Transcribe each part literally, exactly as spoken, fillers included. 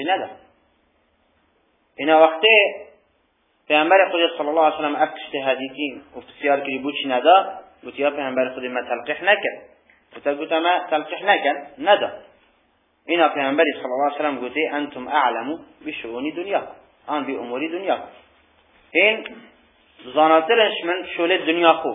نده اینا وقتی پیامبر خدا صلی الله علیه و سلم افتشته حدیثی و بسیار کلی بود چی ندا گفت یا پیامبر خدا ما تلقیح نکن گفت گفت ما تلقیح نکن ندا اینا پیامبر صلی الله علیه و سلم گفت انتم اعلم بشؤون دنیا آن به امور دنیا این زاناترش من شوله دنیا خوب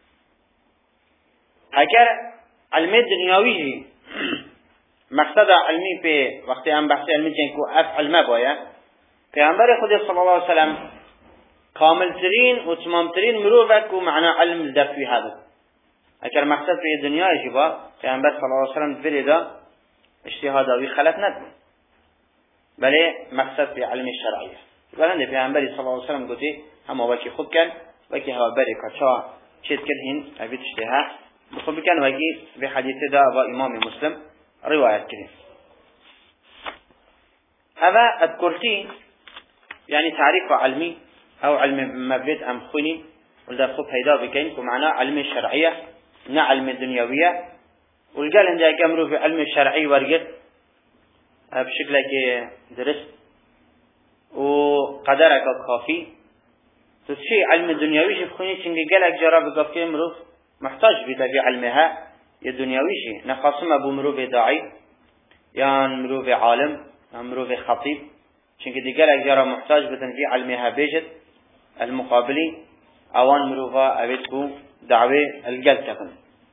اگر علم دنیاوی مقصد علمی به وقتی هم بحث علمی جن کو اف علم باید پیامبر خدا صلی الله علیه و سلم کامل ترین و تمام ترین مروفه کو معنا علم دفوی هذا اگر مقصد به دنیا جبا پیامبر صلی الله علیه و سلم فردا اجتهادی خلط ند بله مقصد به علم شرعیه بلند پیامبر صلی الله علیه و سلم گفته هم وکی خوب کن وکی هوا بری کچا چیت کن هین ابیت اجتهاد خوب کن وکی به حدیث دا و امام مسلم روایت کرد هذا اذكرتي يعني تعريف علمي او علم مبيت ام خوني ولا خوب هيدا بكين ومعناه علم الشرعيه نا علم الدنيويه والقال عندها كامرو في علم الشرعي ورقت بشكل درست وقدرك كافي تشي علم الدنيوي شي خوني شنقي قالك جرب قف كامرو محتاج بتبي علمها الدنيوي شي نقاسم ابو مرو داعي يعني مرو عالم مرو خطيب چونکه دیگر اگر محتاج بتن فی علمها بیجد المقابلی اوان مروفا اوید کو دعوه الگل کتن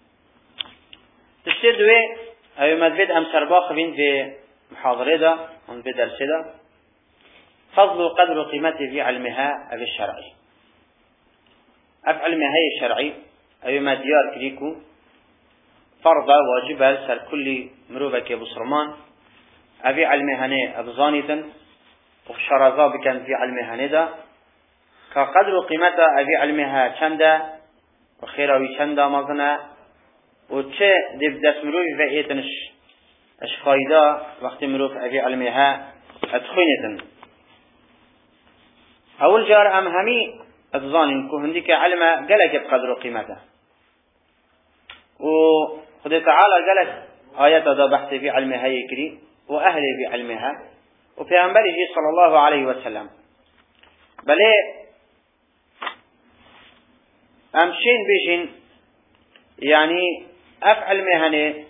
تشتر دوی اوی مدبید ام سرباخ بین في محاضره دا ام في درس دا فضل و قدر و قیمت فی علمها اوی الشرعی اف علمها الشرعی اوی مدیار کریکو فرض واجبه سر كل مروفا که بصرمان اوی علمها نه ابزانیتن وشرازا بكن في علمها ندا كقدر قيمتها أبي علمها چنده وخيراوي چنده مزنه وچه دب دست مروف فئيتنش اش فايده وقت مروف أبي علمها ادخينتن اول جار ام همي اتظانن كو هنديك علمها قلق بقدر قيمتها وخد تعالى قلق آيات دا بحث في علمها يكري وأهل بعلمها وبيعنبره صلى الله عليه وسلم بله امشين بيجين يعني افعل مهنه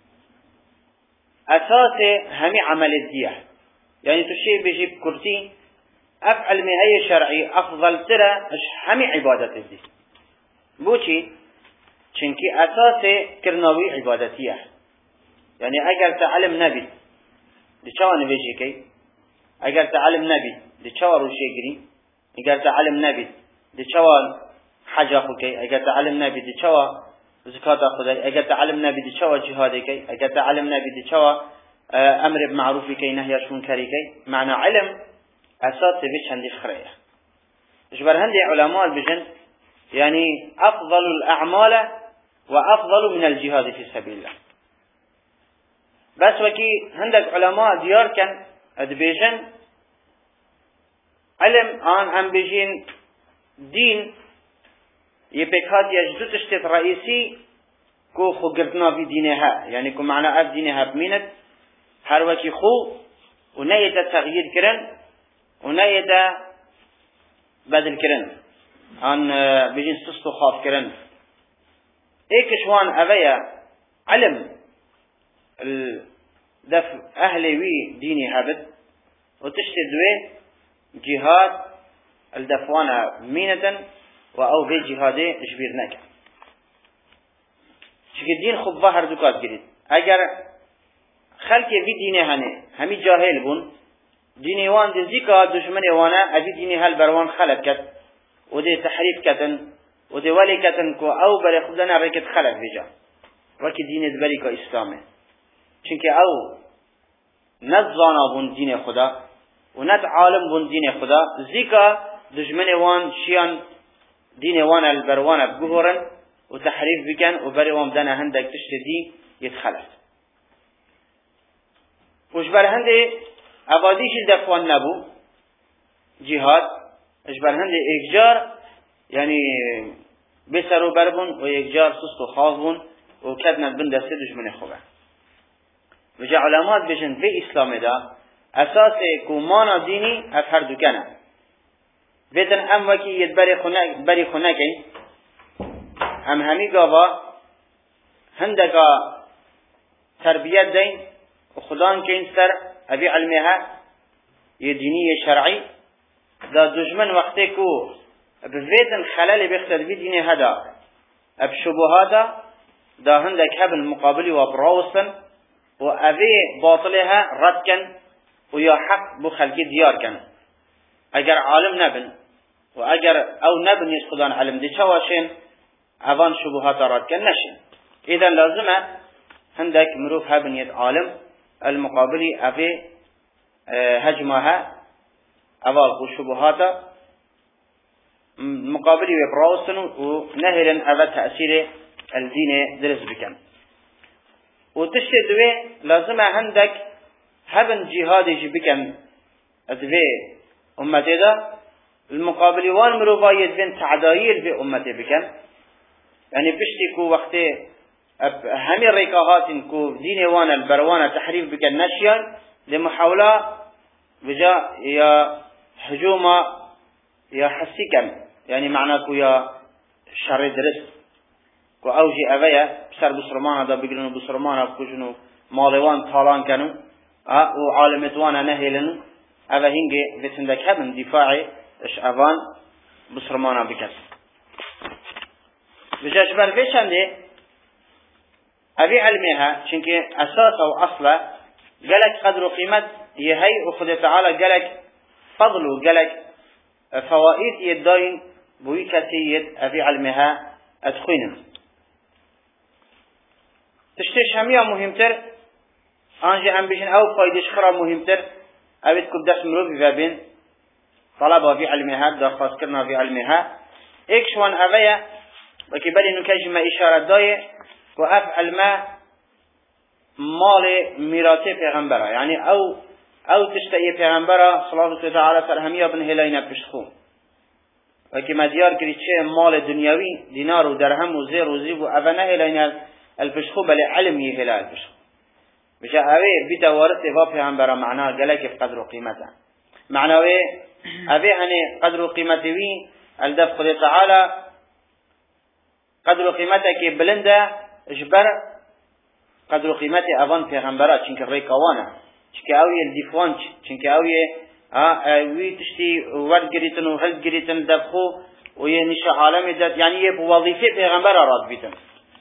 اساس همي عمل الدية يعني تشي بيجي بكرتي افعل مهنه شرعي افضل ترى همي عبادة الدي بوشي چنكي اساس كرناوي عبادتيه يعني اگر تعلم نبي دي چاوا نویجی کی اگر تعلم نبی دي چاوا روشه گری اگر تعلم نبی دي چاوا حج اخو کی اگر تعلم نبی دي چاوا زکات اخو دی اگر تعلم نبی دي چاوا جهاد کی اگر تعلم نبی دي چاوا امر بمعروف کی نهی عن منکر کی معنى علم اساس به چندی خریه جبر هندي علماء بجن يعني افضل الاعمال وافضل من الجهاد في سبيل الله بس وكي عندك علماء ديار كان ادبيجن علم آن هم بيجين دين يبكات يجدو تشتت رئيسي كو خو قرتنا في دينها يعني كو معنى اف دينها بمينت هر وكي خو ونيتا تغيير كرن ونيتا بدل كرن آن بيجين سستو خاف كرن ايكشوان اويا علم دف أهلي وي ديني هبت وتشتدوه جهاد الدفوانا مينة وأو في جهاده اجبير نكا شكل دين خب ظهر دكات قريد اگر خلقي في ديني هنه همي جاهل بون ديني وان دي زيكا دشمن وانا ابي ديني هل بروان خلق كت ودي تحريف كتن ودي ولي كتن كو أو بري خدنا ركت خلق بجا وكي دين دبري كو إسلامه چونکه او ند زانا بون دین خدا و ند عالم بون دین خدا زیکا دشمن وان شیان دین وان البروان بگهورن و تحریف بکن و بری وان بدن هندک تشت دی يتخلف وش بر هنده عبادیش دفوان نبو جهاد اش بر هنده اکجار یعنی بسر و بربون و اکجار سست و خاف بون و کدند بند دسته دشمن خوبه وجه علامات بجن في اسلام دا اساس کومانا دینی از هر دو کنه ویدن ام وکی ید بری خونه بری خونه کی ام همی گاوا هندگا تربیت دین و خدان کین سر ابی علمها ی دینی شرعی دا دشمن وقتی کو بویدن خلل بخشد بی دین هدا اب شبهادا دا هندك هب المقابل وبراوسن وأبي باطلها رد كن ويا حق بخلق ديار كن اگر عالم نبن واگر او نبن يسخدان علم دي چواشين اوان شبهات رد كن نشن اذا لازمه هندك مروف هبن يد عالم المقابل أبي هجمها اوال شبهات مقابل وبراوسن ونهرن أبا تأثير الدين درس بكم وتشت دوي لازم عندك هبن جهادي بكم دوي أمتي دا المقابل وان مروبايد بين تعدايل في أمتي بكم يعني بشتي كو وقتي همي الريكاهات كو دين وانا البروانة تحريف بكم نشيا لمحاولة بجاء يا هجومة يا حسيكم يعني معناكو يا شر درس کو اوجی اویا بسر بسرمانه دا بگرنو بسرمانه بکشنو مالوان طالان کنو و عالمتوانا نهیلنو اوه هنگی بسندک هبن دفاعی اش اوان بسرمانه بکس بجاش برفی چنده اوی علمها چنکه اساس و اصلا گلک قدر و قیمت یهی و خود تعالی گلک فضل و گلک فوائد یداین بوی کسی ید اوی علمها ادخوینم تشتيش هميا مهمتر انجي هم بيشن او فايدش خرا مهمتر اويت كب دست مروفي فابين طلبها في علمها درخواست كرنا في علمها اكشوان اويا وكي بلي نكاج ما اشارة داية وافعل ما مال ميراثي پیغمبره يعني او او تشتئي پیغمبره صلى الله تعالى سر هميا بن هلاينا بشخو وكي ما ديار كري چه مال دنياوي دينار و درهم و زير و زيب و اونا هلاينا البشخو بل علم يهلا البشخو بجا اوه بيتا وارث وا پیغمبر معنا گلک قدر و قیمته معناوه اوه هنه قدر و قیمته وی الدف قد تعالی قدر و قیمته که بلنده اجبر قدر و قیمته اوان پیغمبره چنکه ریکاوانه چنکه اوه الدفوان چنکه اوه وی تشتی ورد گریتن و هلد گریتن دفخو و یه نشه عالم داد یعنی یه وظیفه پیغمبر راد بیتن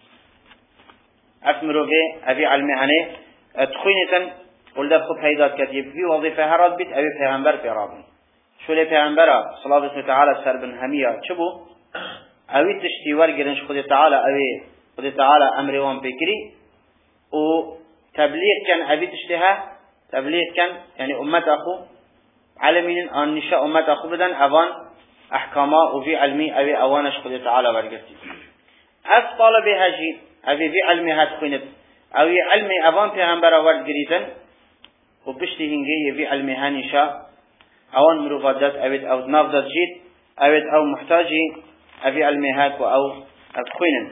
أثمروا به أبي علمهانه تخينة ولد خب هيدات كتيب في وظيفة هرات بيت أبي پیغمبر پیرابن شو لي پیغمبر صلى الله عليه وتعالى سربن همية شبو أبي تشتي ورقرنش خد تعالى أبي خد تعالى أمر وان بكري وتبليغ كان أبي تشتها تبليغ كان يعني أمة أخو علمين أن نشاء أمة أخو بدن أوان أحكامات وفي علمي أبي أوانش خد تعالى ورقرتي أف طالب هاجي أبي في علمي هاتخينت أو علمي أبان پیغمبر ورد گریتن و بشتی هنگی في علمي هانشا أوان مروفادات أبيت أو نافدات جيت أبيت أو محتاجي أبي علمي هات و أو أتخينن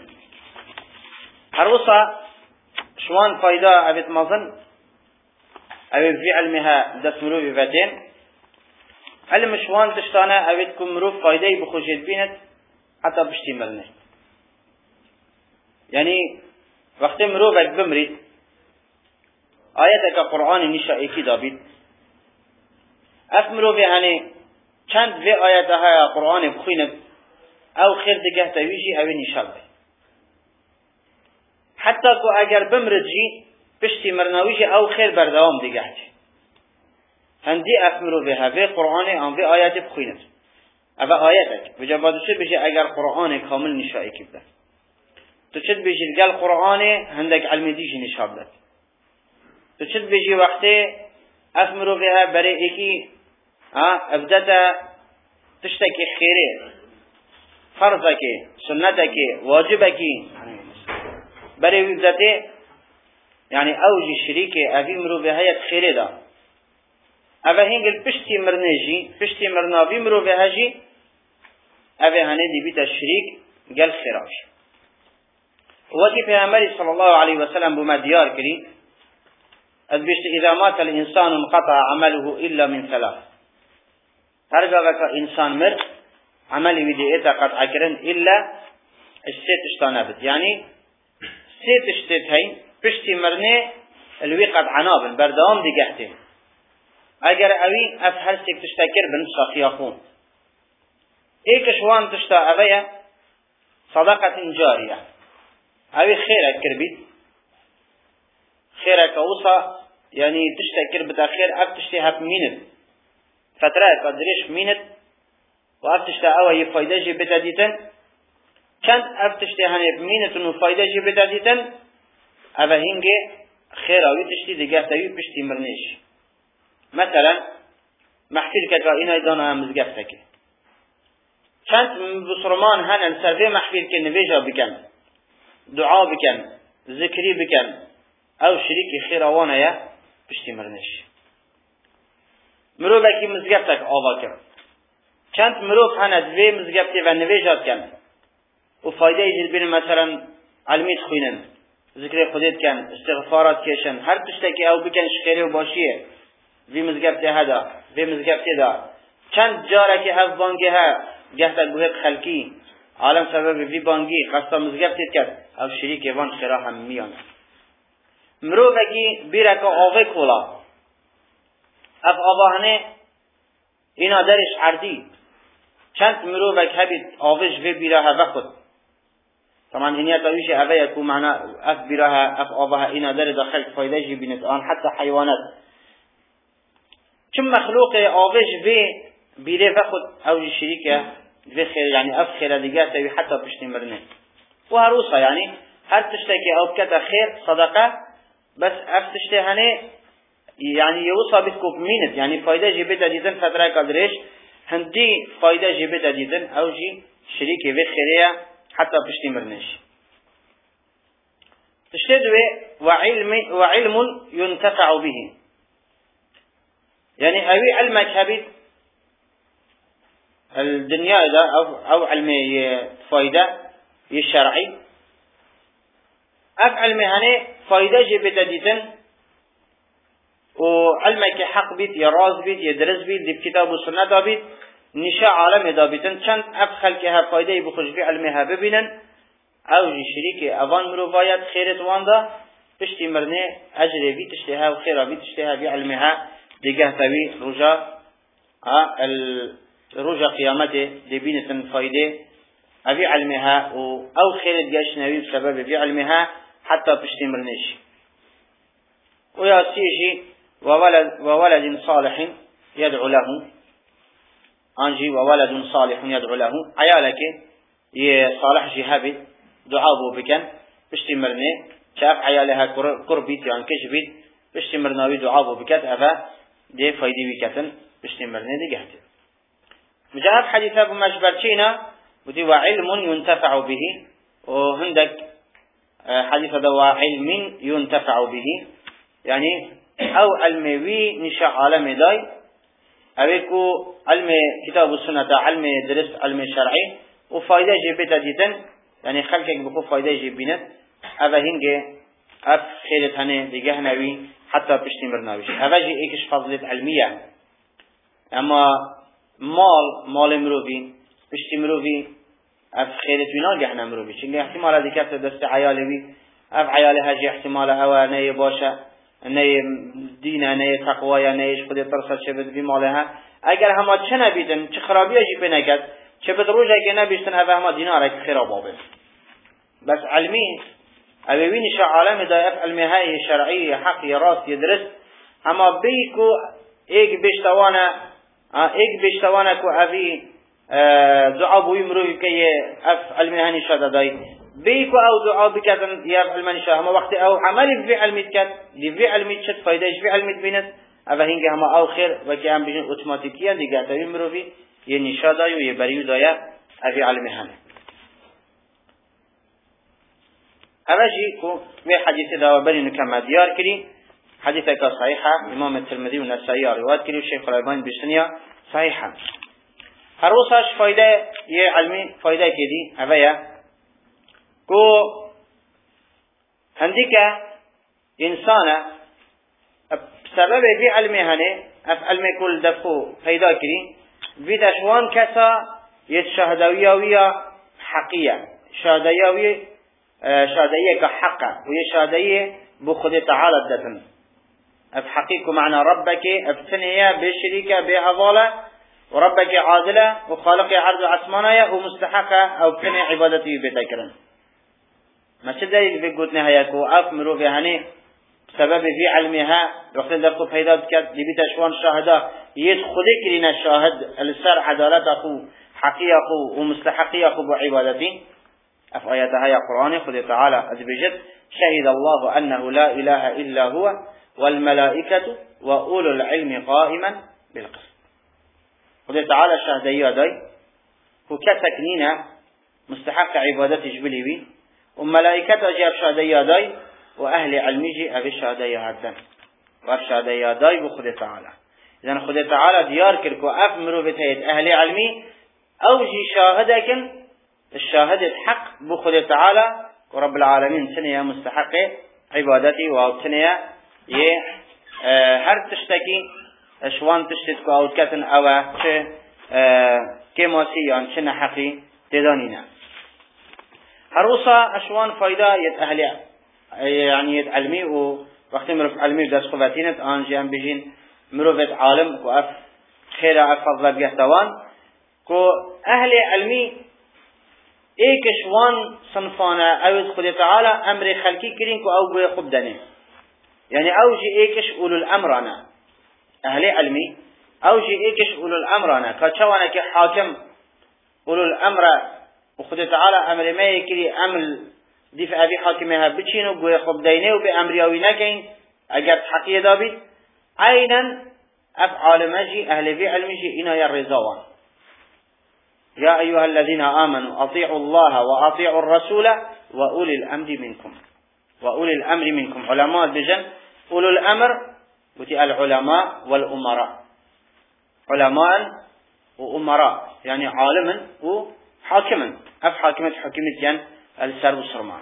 هروسا شوان فايدة أبيت مظن أبي في علمها دات مروفي فاتين علم شوان تشتانا أبيت كم مروف فايدة بخوشيت بينت حتى بشتي ملنه يعني وقت مروفك بمريد آياتك قرآن نشاء اكي دابيد اف مروفي هاني چند في آياتها قرآن بخينب او خير دقه تاويجي او نشاء بي حتى كو اگر بمرد جي بشتي مرناويجي او خير بردوام دقه جي هندي اف مروفي ها في قرآن ام في آيات بخينب او آياتك بجابادو شو بيجي اگر قرآن كامل نشاء اكي بده تشد بيجي قال قرآن عندك علم ديجي نشابلت تشد بيجي وقته أثمروا فيها بريئكي ها ابدأت تشتكي خيره فرضك سنتك واجبك بريء ابدأت يعني أوجي شريكي أبي مروا بها خيره دا أبا هنگل پشتی مرنجي پشتی مرنابي مروا بها جي أبا هنه دي بيت الشريك قال خراش وكي پیغمبر صلى الله عليه وسلم بما ديار كري از بیشت اذا مات الانسان انقطع عمله الا من ثلاث. هر جا که انسان مرد عملی ویدی ایتا قطع کرن الا سه تشتا نبد. یعنی سه تشتت هی پشتی مرنه الوی قطع نابن بردام دیگهته. اگر اوی اف هر سیک تشتا کر بن صافیا خون. ایکش وان تشتا اویا صدقة جاریه. اوی خیره کر بید. خیره که وصا یعنی تشتا کر بدا خیر اف تشتی هف مینت. فتره قدرش مینت و اف تشتا اوی فایده جی بدا دیتن. چند اف تشتی هنه مینتون و فایده جی بدا دیتن اوه هنگه خیر اوی تشتی دیگه تاوی پشتی مرنش. مثلا محفل که اینا ایدان هم مزگفته که چند بسرمان هنن سرده محفل که نویجا بکن دعا بکن ذکری بکن او شریک خیر اوانه یا پشتی مرنش. مروف اکی مزگفته که آوا کرد چند مروف هند وی مزگفته و نویجا کن و فایده ایجید بین مثلا علمیت خوینن ذکر خودت کن استغفارات کشن هر تشتکی او بکنش خیره و باشیه وی مزگفته هدا وی مزگفته دا چند جاره که او بانگه ها گهتا گوهت خلکی عالم سبب وی بانگی خستا مزگفته کرد او شریک وان خیره هم میان. مروف اکی بیره که آوه کولا اف آواهنه اینا درش عردی چند مروف اک هبید آوش وی بیره ها بخود طبعا اینیا تاویش اوه یکو معنا اف بیره ها اف آوه اینا در داخل فایده جی بینید آن حتی حیوانات چون مخلوق آوش وی بیره بخود اوجی شریکه وی خیر یعنی اف خیر دیگه تاوی حتی پشتی مرنه و هر روصا یعنی هر تشتکی او بکتا خیر صدقه بس اف تشتی هنه يعني يوصى بتكوب مينت يعني فايدة جيبتها ديدن فترة قدرش هندي فايدة جيبتها ديدن أو جي شريكي في خيرية حتى بشتي مرنش تشتدوه وعلم, وعلم ينتفع به يعني أوي علمك هبيت الدنيا ده أو, أو علمي فايدة الشرعي أف علمي هني فايدة جيبتها ديدن و علمك حق بيت يراز بيت يدرس بيت دي كتاب والسنة دا بيت نشاء عالم دا بيتن چند افخل که ها فایده بخوش بی علمها ببینن او جي شريك اوان مروفايات خيرت وان دا پشتی مرنه اجر بي تشتها و خيرا بي تشتها بي علمها دیگه تاوی رجا رجا قيامته دي بينتن فايده ابي علمها و او خيرت جاش نوي بسبب بي علمها حتى پشتی مرنش ويا سيجي وولد, وولد صالح يدعو له أنجي وولد صالح يدعو له عيالك صالح جهابي دعابه بكن بشتمرني شاف عيالها قربيت يعني كجبيت بشتمرناوي دعابه بكت أفا دي فايدي بكتن بشتمرني دي جهد مجهد حديثة بمجبرتينا ودي وعلم ينتفع به وهندك حديثة دوا علم ينتفع به يعني او علمي نشاء عالم داي اويكو علم كتاب السنة علم درس علم شرعي وفايدة جيبتا ديتن يعني خلقك بخو فايدة جيبينت اوه هنگه اف خيرت هنه ديگه نوي حتى بشتمر نويش اوه جي ايكش فضلت علمية اما مال مال مروفي بشتمروفي اف خيرت وينال جهنا مروفي چنگه احتمال ديكت دست عيالي اف عيالها جي احتمال اوه نيه باشا نه دین نه تقوا نه ايش خود ترسل چه بد بیمالها اگر همه چه نبیدن چه خرابی اجی بنکد چه بد روز اگه نبیشتن اوه همه دینار که خراب آبه بس علمی اوی نشه عالم دایف علمی های شرعی حقی راست یدرس اما بیکو ایک بیشتوانه ایک بیشتوانه کو اوی دعا بوی مروی که اف علمی های نشاده دای بيكو او دعاء بكذا يفعل من شاء ما وقت او عمل في علميت كات دي في علميت شت فايده في علميت بينت اما هنگه هم او خير وكي هم بيجن اوتوماتيكيا دي گاتوي مروفي يه نشادا يو يه بريو دايا افي علمي هانه اما جي كو في حديث دا بني نكما ديار كري حديثه كا صحيحه امام الترمذي والنسائي رواه كري والشيخ الالباني بسنيه صحيحه هروساش فايده يه علمي فايده كدي اويا کو هندی که انسان بسبب في علمي هنه اف علمي كل دفو پیدا كري في دشوان كسا يتشهدوية حقية شهدوية شهدوية كحقة وهي شهدوية بخد تعالى الدفن اف حقيقة معنى ربك افتنية بشريكة بهضالة وربك عادلة وخالق عرض عثمانية ومستحقة او بتنية عبادته بتكرن ما شد دليل في قوتنا هيكو أفمروا في هني بسبب في علمها وقت دفقوا بهيدا بكات لبيت أشوان شاهدا يدخلك لنا الشاهد السر عدالة أخو حقي أخو ومستحقي أخو بعبادتي أف آياتها يا قرآن خذ تعالى أدبجت شهد الله أنه لا إله إلا هو والملائكة وأولو العلم قائما بالقسط خذ تعالى شهدي داي هو كسكنينا مستحق عبادتي جبلي بي وملائكة جاب شهداء داي وأهل علمي أبي شهداء هاتن وشهداء داي بخد تعالى إذن خد تعالى ديار كركو أفمروا بتهيت أهل علمي أوجي شاهدك الشاهد الحق بخد تعالى ورب العالمين سنية مستحق عبادتي وسنية يه اه هر تشتكي اشوان تشتكو أو كتن أو چه اه كماسيان چه نحقي تدانينا هروسا اشوان فايدة يت اهل يعني يت علمي ووقت مروف علمي درس خواتينت آنجي هم بجين مروفت عالم كو اف خير اف فضل بيحتوان كو اهل علمي ايك اشوان صنفانا اوز خد تعالى امر خلقي كرين كو او بو خب دانه يعني اوجي ايكش اولو الامرانا اهل علمي اوجي ايكش اولو الامرانا كاتشوانا كي حاكم اولو الامر وخد تعالى امر ما يكري امر دفع ابي حاكمها بچينو گوي خب دينه و به امرياوي نكين اگر حقيقه دابي عينا افعال مجي اهل في علمجي انا يا رضوان يا ايها الذين امنوا اطيعوا الله واطيعوا الرسول واولي الامر منكم واولي الامر منكم علماء بجن اولو الامر وتي العلماء والامراء علماء وامراء يعني عالما و حاكما اف حاكمت حكمت جن السر والسرمان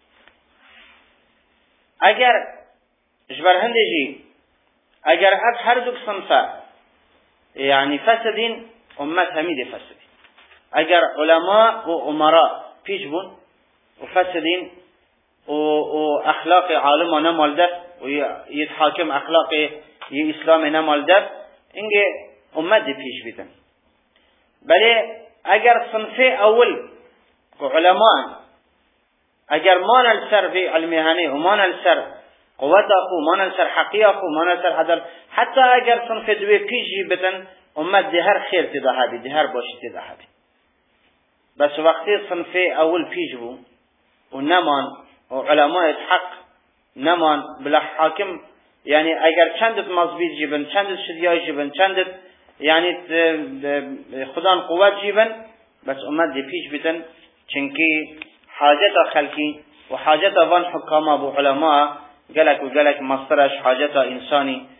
اگر اجبر هندجي اگر اف هر دو صنفه يعني فسدين امت هميده فسد اگر علماء و امراء پیجبون و فسدين و, و اخلاق عالم نمال ده و يتحاكم اخلاق اسلام نمال ده انگه امت ده پیش بیدن بله اگر صنفه اول علماء اگر ما نلسر في علمهانه وما نلسر قوت اخو ما نلسر حقی اخو ما نلسر عدل حتی اگر صنفه دوی پیشی بتن امت ده هر خیر تدهابی ده هر باشی تدهابی بس وقتی صنفه اول پیش بو و نمان و علماء حق نمان بلا حاکم يعني اگر چندت مضبیط جیبن چندت شدیای جیبن چندت يعني خدان قوت جيبن بس امت دي پیش بتن چنكي حاجت خلقي وحاجت وان حكام ابو علماء قالك وقالك مصدرش حاجت انساني